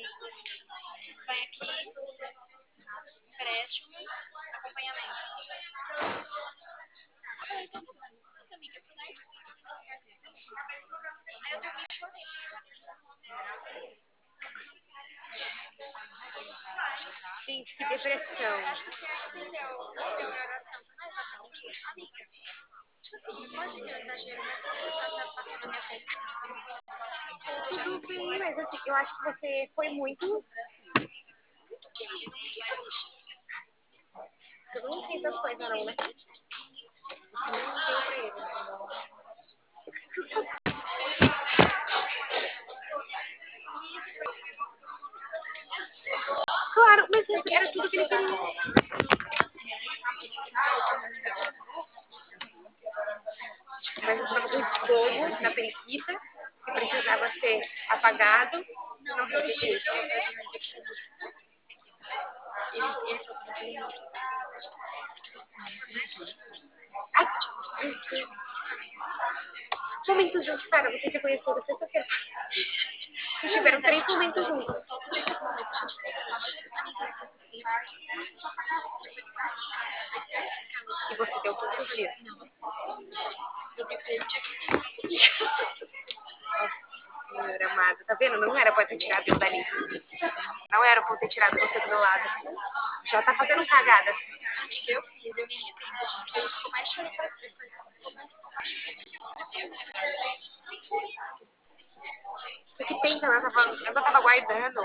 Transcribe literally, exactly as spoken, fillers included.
Vai aqui, empréstimo, acompanhamento. Nossa, amiga, certo? Aí eu dormi e chorei. Gente, que depressão. Acho que você entendeu o teu oração. Mas tá bom. Amiga, tipo assim, pode ser um exagero, mas quanto você acha que passou na minha conta? Tudo bem, mas assim, eu acho que você foi muito. Você não fez as coisas, não, né? Você não deu pra ele. Claro, mas era tudo que ele queria. Mas eu estava com fogo na periquita, que precisava ser apagado, e não foi possível. Ele, ele falou que não. Momentos juntos, cara, você se conheceu na sexta-feira. Vocês tiveram três momentos juntos. Todos esses momentos a gente teve. Amiga, na sexta-feira. E você deu todos os dias. Eu tenho que dia que Nossa senhora amada, tá vendo? Não era pra ter tirado eu dali. Não era pra ter tirado você do meu lado. Já tá fazendo cagada. amiga, eu fiz, eu me arrependo, gente. Foi isso que eu mais chorei pra você. Foi isso que eu mais O que tem que ela tava, ela tava guardando?